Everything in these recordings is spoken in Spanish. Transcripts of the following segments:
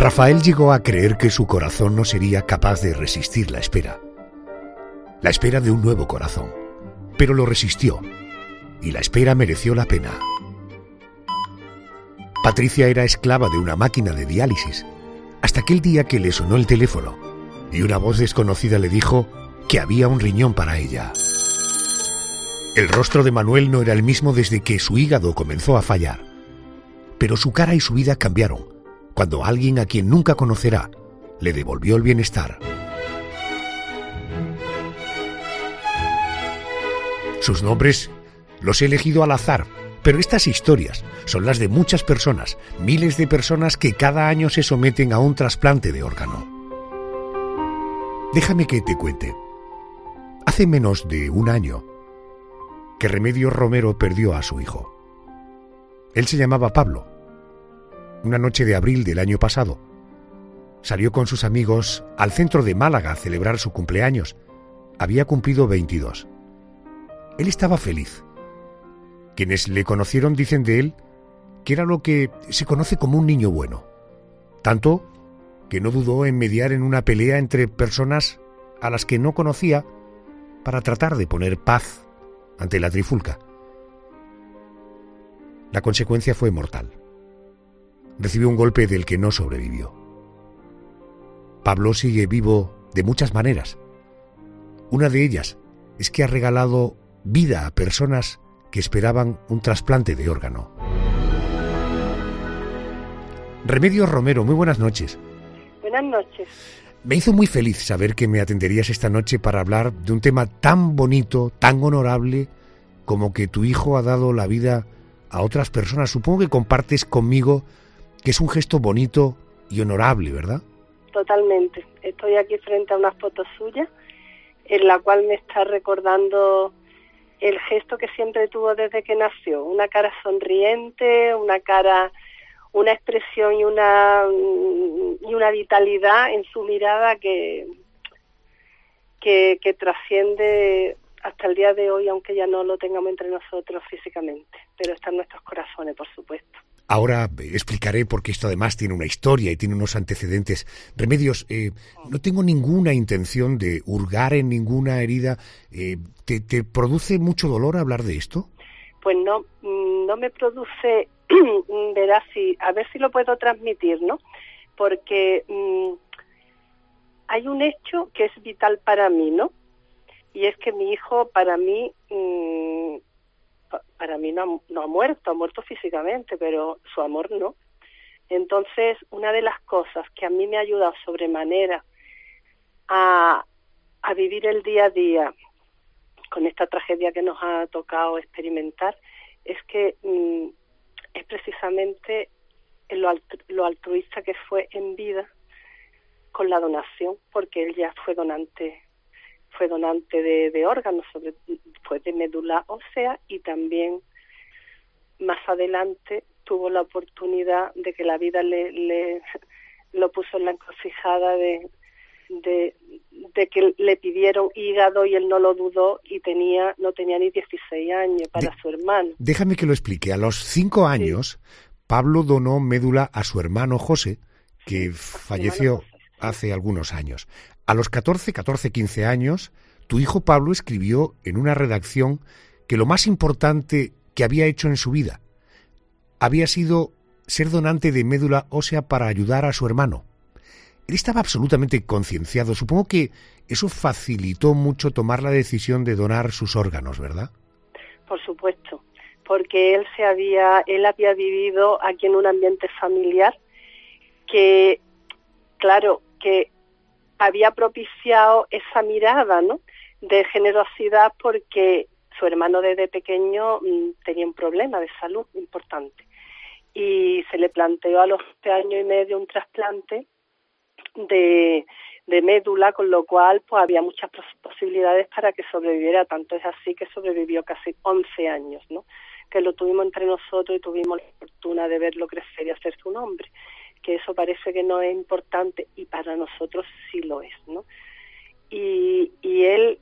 Rafael llegó a creer que su corazón no sería capaz de resistir la espera de un nuevo corazón, pero lo resistió y la espera mereció la pena. Patricia era esclava de una máquina de diálisis, hasta aquel día que le sonó el teléfono y una voz desconocida le dijo que había un riñón para ella. El rostro de Manuel no era el mismo desde que su hígado comenzó a fallar, pero su cara y su vida cambiaron cuando alguien a quien nunca conocerá le devolvió el bienestar. Sus nombres los he elegido al azar, pero estas historias son las de muchas personas, miles de personas que cada año se someten a un trasplante de órgano. Déjame que te cuente. Hace menos de un año que Remedios Romero perdió a su hijo. Él se llamaba Pablo. Una noche de abril del año pasado, salió con sus amigos al centro de Málaga a celebrar su cumpleaños. Había cumplido 22. Él estaba feliz. Quienes le conocieron dicen de él que era lo que se conoce como un niño bueno. Tanto que no dudó en mediar en una pelea entre personas a las que no conocía para tratar de poner paz ante la trifulca. La consecuencia fue mortal. Recibió un golpe del que no sobrevivió. Pablo sigue vivo de muchas maneras. Una de ellas es que ha regalado vida a personas que esperaban un trasplante de órgano. Remedios Romero, muy buenas noches. Buenas noches. Me hizo muy feliz saber que me atenderías esta noche para hablar de un tema tan bonito, tan honorable, como que tu hijo ha dado la vida a otras personas. Supongo que compartes conmigo que es un gesto bonito y honorable, ¿verdad? Totalmente. Estoy aquí frente a una foto suya, en la cual me está recordando el gesto que siempre tuvo desde que nació. Una cara sonriente, una expresión y una vitalidad en su mirada que trasciende hasta el día de hoy, aunque ya no lo tengamos entre nosotros físicamente, pero está en nuestros corazones, por supuesto. Ahora explicaré porque esto además tiene una historia y tiene unos antecedentes. Remedios, no tengo ninguna intención de hurgar en ninguna herida. ¿Te produce mucho dolor hablar de esto? Pues no me produce, verás, a ver si lo puedo transmitir, ¿no? Porque hay un hecho que es vital para mí, ¿no? Y es que mi hijo, para mí no ha muerto físicamente, pero su amor no. Entonces, una de las cosas que a mí me ha ayudado sobremanera a vivir el día a día con esta tragedia que nos ha tocado experimentar es que es precisamente lo altruista que fue en vida con la donación, porque él ya fue donante de órganos, fue de médula ósea, y también más adelante tuvo la oportunidad de que la vida le lo puso en la encrucijada de que le pidieron hígado y él no lo dudó y no tenía ni 16 años para su hermano. Déjame que lo explique. A los 5 años, sí, Pablo donó médula a su hermano José, que falleció hace algunos años. A los 14, 15 años, tu hijo Pablo escribió en una redacción que lo más importante que había hecho en su vida había sido ser donante de médula ósea para ayudar a su hermano. Él estaba absolutamente concienciado. Supongo que eso facilitó mucho tomar la decisión de donar sus órganos, ¿verdad? Por supuesto, porque él había vivido aquí en un ambiente familiar que, claro, que había propiciado esa mirada, ¿no?, de generosidad, porque su hermano desde pequeño tenía un problema de salud importante y se le planteó a los 11 años y medio un trasplante de médula, con lo cual pues había muchas posibilidades para que sobreviviera. Tanto es así que sobrevivió casi 11 años, ¿no?, que lo tuvimos entre nosotros y tuvimos la fortuna de verlo crecer y hacerse un hombre, que eso parece que no es importante y para nosotros sí lo es, ¿no? Y él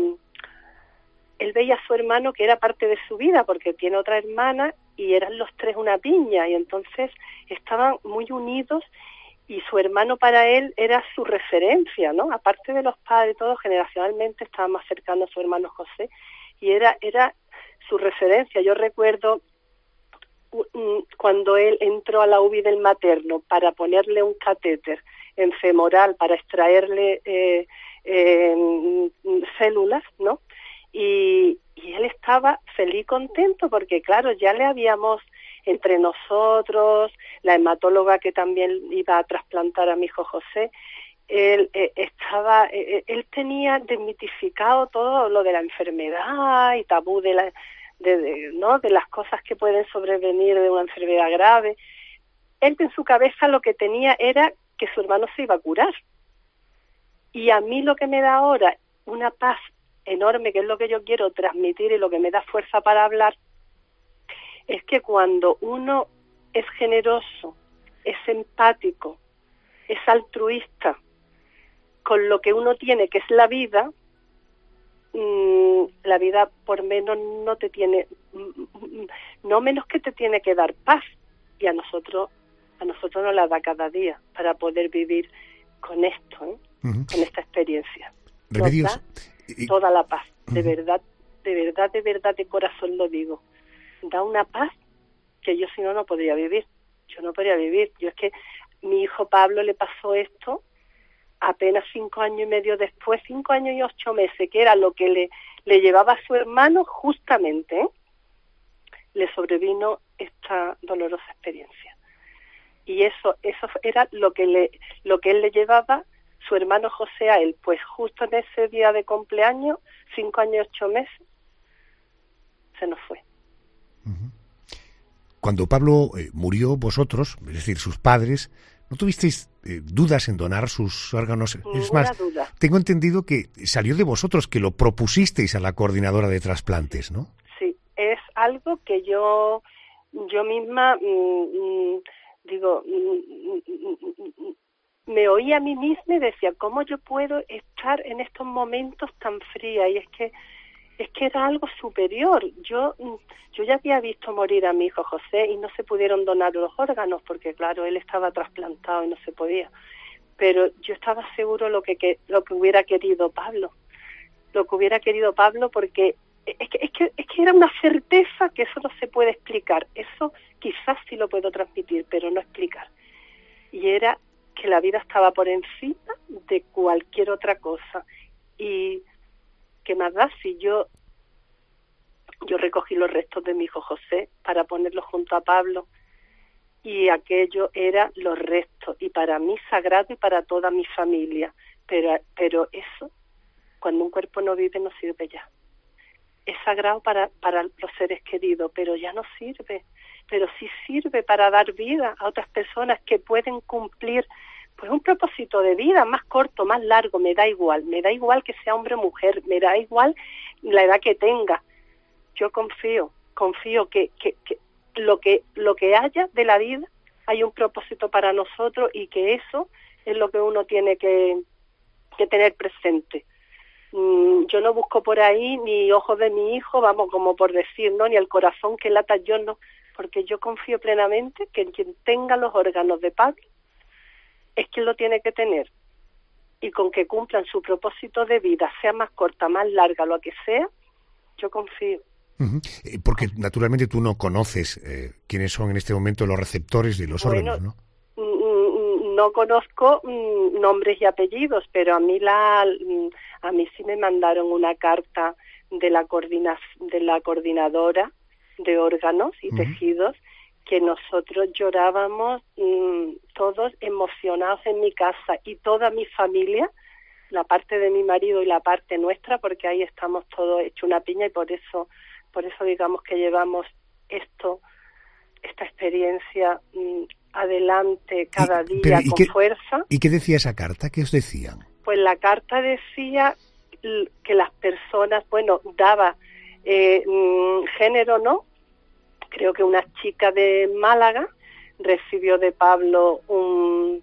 veía a su hermano, que era parte de su vida, porque tiene otra hermana, y eran los tres una piña, y entonces estaban muy unidos, y su hermano para él era su referencia, ¿no? Aparte de los padres, todos generacionalmente estaban más cercanos a su hermano José, y era su referencia. Yo recuerdo cuando él entró a la UBI del materno para ponerle un catéter en femoral para extraerle células, ¿no? Y él estaba feliz y contento porque, claro, ya le habíamos, entre nosotros, la hematóloga que también iba a trasplantar a mi hijo José, él tenía desmitificado todo lo de la enfermedad y tabú de las cosas que pueden sobrevenir de una enfermedad grave. Él en su cabeza lo que tenía era que su hermano se iba a curar. Y a mí lo que me da ahora una paz enorme, que es lo que yo quiero transmitir y lo que me da fuerza para hablar, es que cuando uno es generoso, es empático, es altruista con lo que uno tiene, que es la vida por menos no menos que te tiene que dar paz, y a nosotros nos la da cada día para poder vivir con esto, con esta experiencia. Remedios. Nos da toda la paz, de verdad, de corazón lo digo. Da una paz que yo si no podría vivir. Yo no podría vivir. Yo es que mi hijo Pablo le pasó esto apenas 5 años y medio después, 5 años y 8 meses, que era lo que le llevaba a su hermano, justamente, le sobrevino esta dolorosa experiencia. Y eso era lo que él le llevaba su hermano José a él, pues justo en ese día de cumpleaños, 5 años y 8 meses, se nos fue. Cuando Pablo murió, vosotros, es decir, sus padres, ¿no tuvisteis dudas en donar sus órganos? Ninguna es más, duda. Tengo entendido que salió de vosotros, que lo propusisteis a la coordinadora de trasplantes, ¿no? Sí, es algo que yo misma digo, me oí a mí misma y decía, ¿cómo yo puedo estar en estos momentos tan fría? Y es que era algo superior. Yo ya había visto morir a mi hijo José y no se pudieron donar los órganos porque, claro, él estaba trasplantado y no se podía. Pero yo estaba seguro lo que hubiera querido Pablo. Lo que hubiera querido Pablo, porque es que era una certeza que eso no se puede explicar. Eso quizás sí lo puedo transmitir, pero no explicar. Y era que la vida estaba por encima de cualquier otra cosa. Y ¿qué más da si yo recogí los restos de mi hijo José para ponerlos junto a Pablo, y aquello eran los restos, y para mí sagrado y para toda mi familia, pero eso, cuando un cuerpo no vive, no sirve ya. Es sagrado para los seres queridos, pero ya no sirve, pero sí sirve para dar vida a otras personas que pueden cumplir pues un propósito de vida, más corto, más largo, me da igual que sea hombre o mujer, me da igual la edad que tenga. Yo confío que lo que haya de la vida hay un propósito para nosotros, y que eso es lo que uno tiene que tener presente. Yo no busco por ahí ni ojos de mi hijo, vamos, como por decir, ¿no? Ni el corazón que lata, yo no, porque yo confío plenamente que quien tenga los órganos de Pablo es quien lo tiene que tener, y con que cumplan su propósito de vida, sea más corta, más larga, lo que sea, yo confío. Porque naturalmente tú no conoces quiénes son en este momento los receptores de los órganos, ¿no? No conozco nombres y apellidos, pero a mí sí me mandaron una carta de la coordinadora de órganos y tejidos, que nosotros llorábamos todos emocionados en mi casa, y toda mi familia, la parte de mi marido y la parte nuestra, porque ahí estamos todos hecho una piña, y por eso digamos que llevamos esta experiencia adelante cada día con fuerza. ¿Y qué decía esa carta? ¿Qué os decían? Pues la carta decía que las personas, daba género, ¿no? Creo que una chica de Málaga recibió de Pablo un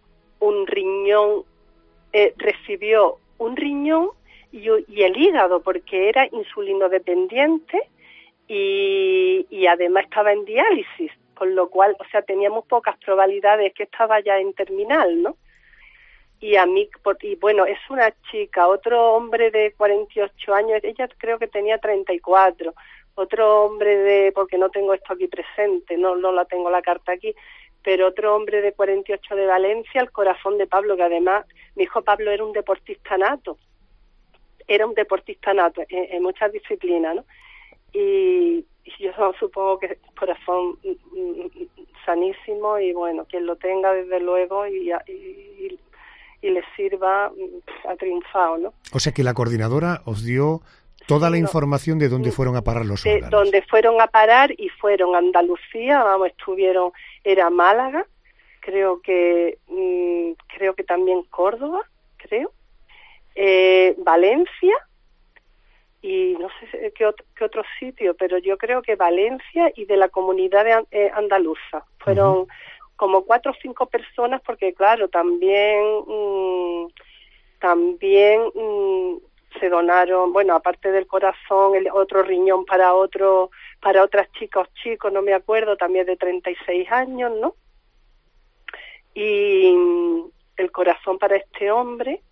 riñón, recibió un riñón y el hígado, porque era insulino dependiente y además estaba en diálisis, con lo cual, o sea, teníamos pocas probabilidades, que estaba ya en terminal, ¿no? Y a mí, y bueno, es una chica, otro hombre de 48 años, ella creo que tenía 34, otro hombre porque no tengo esto aquí presente, no la tengo la carta aquí, pero otro hombre de 48 de Valencia, el corazón de Pablo, que además, mi hijo Pablo era un deportista nato en muchas disciplinas, ¿no? Y yo supongo que corazón sanísimo, y bueno, quien lo tenga desde luego y le sirva, ha triunfado, ¿no? O sea que la coordinadora os dio toda la información de dónde fueron a parar los órganos. Dónde fueron a parar, y fueron a Andalucía, era Málaga, creo que también Córdoba, Valencia, y no sé qué otro sitio, pero yo creo que Valencia, y de la comunidad andaluza. Fueron como 4 o 5 personas, porque claro, también se donaron, bueno, aparte del corazón, otro riñón para otras chicas o chicos, no me acuerdo, también de 36 años, ¿no? Y el corazón para este hombre,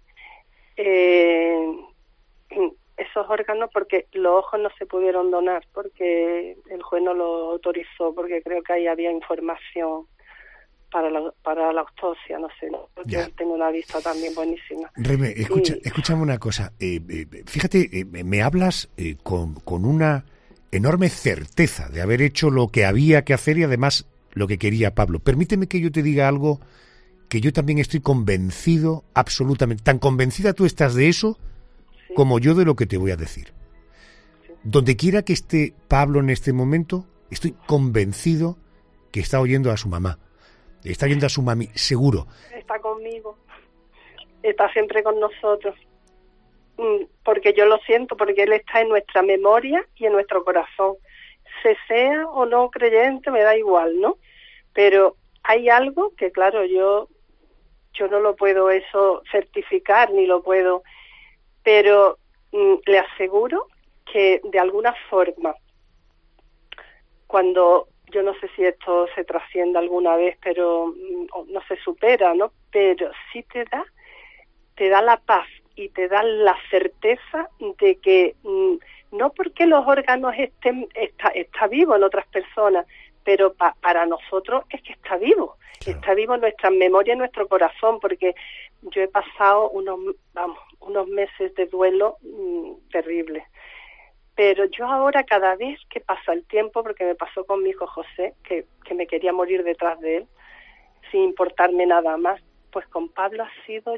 esos órganos, porque los ojos no se pudieron donar, porque el juez no lo autorizó, porque creo que ahí había información para la autopsia, no sé, ¿no? Porque ya. Tengo una vista también buenísima. Reme, escúchame una cosa. Fíjate, me hablas con una enorme certeza de haber hecho lo que había que hacer y además lo que quería Pablo. Permíteme que yo te diga algo que yo también estoy convencido, absolutamente. Tan convencida tú estás de eso, sí, como yo de lo que te voy a decir. Sí. Donde quiera que esté Pablo en este momento, estoy convencido que está oyendo a su mamá. Está oyendo a su mami, seguro. Está conmigo. Está siempre con nosotros. Porque yo lo siento, porque él está en nuestra memoria y en nuestro corazón. Se sea o no creyente, me da igual, ¿no? Pero hay algo que, claro, yo no lo puedo eso certificar, ni lo puedo, pero le aseguro que de alguna forma, cuando, yo no sé si esto se trasciende alguna vez, pero no se supera, ¿no? Pero sí te da la paz y te da la certeza de que no porque los órganos está vivo en otras personas, pero para nosotros es que está vivo. Claro. Está vivo en nuestra memoria, en nuestro corazón, porque yo he pasado unos meses de duelo terribles. Pero yo ahora, cada vez que pasa el tiempo, porque me pasó con mi hijo José, que me quería morir detrás de él, sin importarme nada más, pues con Pablo ha sido,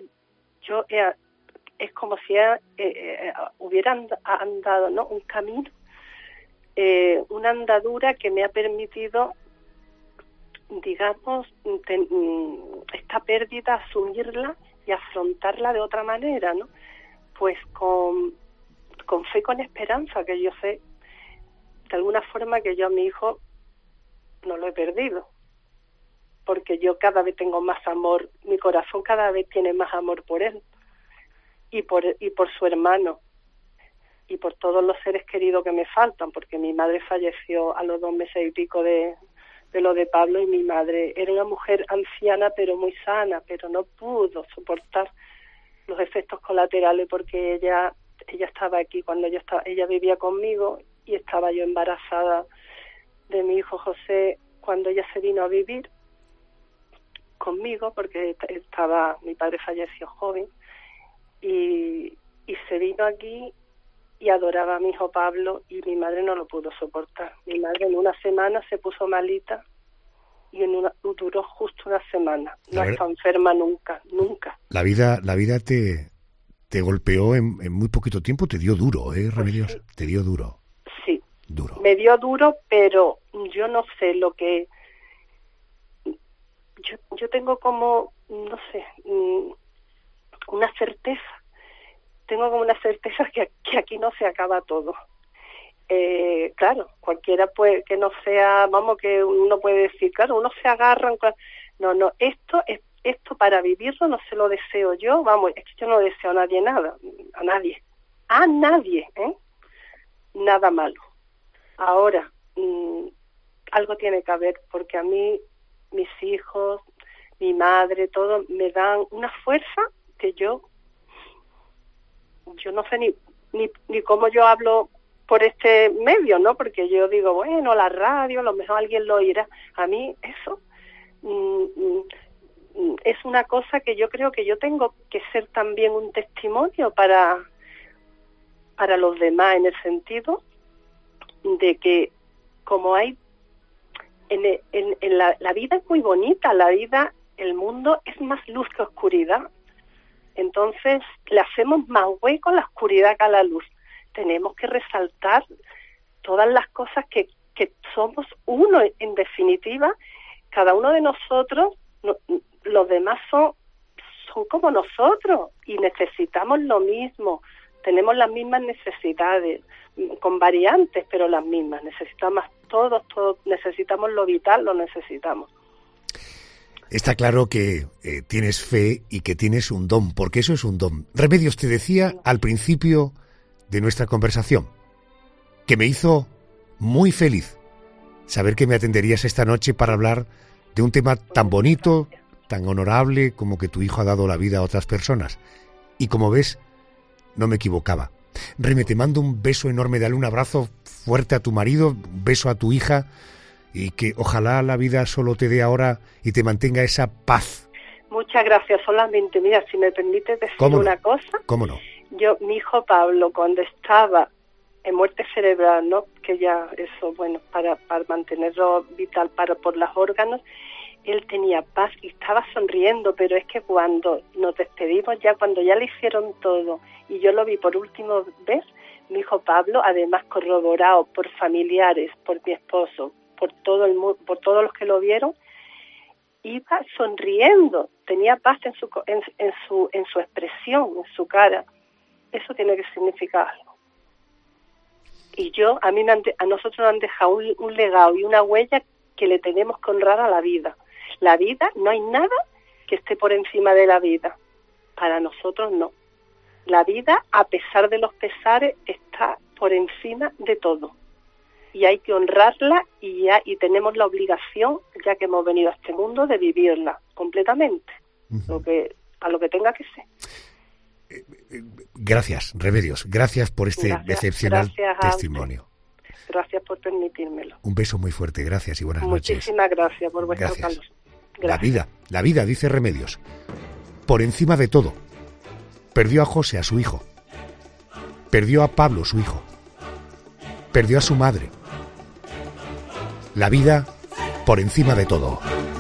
es como si hubiera andado, ¿no? Un camino, una andadura que me ha permitido, digamos, esta pérdida, asumirla y afrontarla de otra manera, ¿no? Pues con fe y con esperanza, que yo sé de alguna forma que yo a mi hijo no lo he perdido, porque yo cada vez tengo más amor, mi corazón cada vez tiene más amor por él y por su hermano y por todos los seres queridos que me faltan, porque mi madre falleció a los 2 meses y pico de lo de Pablo, y mi madre era una mujer anciana pero muy sana, pero no pudo soportar los efectos colaterales, porque ella estaba aquí cuando ella vivía conmigo, y estaba yo embarazada de mi hijo José cuando ella se vino a vivir conmigo, porque mi padre falleció joven, y se vino aquí y adoraba a mi hijo Pablo, y mi madre no lo pudo soportar. Mi madre en una semana se puso malita, y duró justo una semana. No está enferma nunca. La vida te golpeó en muy poquito tiempo, te dio duro, Remedios, sí. Te dio duro. Sí, duro. Me dio duro, pero yo no sé lo que... Yo tengo como, no sé, una certeza. Tengo como una certeza que aquí no se acaba todo. Claro, cualquiera puede, que no sea, que uno puede decir, claro, uno se agarra... No, esto para vivirlo no se lo deseo yo, es que yo no deseo a nadie nada, a nadie, nada malo. Ahora, algo tiene que haber, porque a mí, mis hijos, mi madre, todo, me dan una fuerza que yo no sé ni cómo yo hablo por este medio, ¿no? Porque yo digo, bueno, la radio, a lo mejor alguien lo oirá. A mí eso es una cosa que yo creo que yo tengo que ser también un testimonio para los demás, en el sentido de que como hay en la vida es muy bonita, la vida, el mundo es más luz que oscuridad. Entonces le hacemos más hueco a la oscuridad que a la luz. Tenemos que resaltar todas las cosas que somos uno, en definitiva, cada uno de nosotros, los demás son como nosotros y necesitamos lo mismo, tenemos las mismas necesidades, con variantes, pero las mismas, necesitamos todos necesitamos lo vital, lo necesitamos. Está claro que tienes fe y que tienes un don, porque eso es un don. Remedios, te decía al principio de nuestra conversación que me hizo muy feliz saber que me atenderías esta noche para hablar de un tema tan bonito, tan honorable como que tu hijo ha dado la vida a otras personas. Y como ves, no me equivocaba. Reme, te mando un beso enorme, dale un abrazo fuerte a tu marido, un beso a tu hija, y que ojalá la vida solo te dé ahora y te mantenga esa paz. Muchas gracias. Solamente, mira, si me permites decir una cosa. ¿Cómo no? Mi hijo Pablo, cuando estaba en muerte cerebral, ¿no? Que ya eso, bueno, para mantenerlo vital, por los órganos, él tenía paz y estaba sonriendo, pero es que cuando nos despedimos, cuando ya le hicieron todo y yo lo vi por última vez, mi hijo Pablo, además corroborado por familiares, por mi esposo, por todo el mundo, por todos los que lo vieron, iba sonriendo, tenía paz en su expresión, en su cara. Eso tiene que significar algo. Y a nosotros nos han dejado un legado y una huella que le tenemos que honrar a la vida. La vida, no hay nada que esté por encima de la vida. Para nosotros no. La vida, a pesar de los pesares, está por encima de todo. Y hay que honrarla y tenemos la obligación, ya que hemos venido a este mundo, de vivirla completamente, a lo que tenga que ser. Gracias, Remedios. Gracias por este excepcional testimonio. Gracias por permitírmelo. Un beso muy fuerte, gracias y buenas noches. Muchísimas gracias por vuestro calor. La vida, dice Remedios, por encima de todo. Perdió a José, a su hijo. Perdió a Pablo, su hijo. Perdió a su madre. La vida por encima de todo.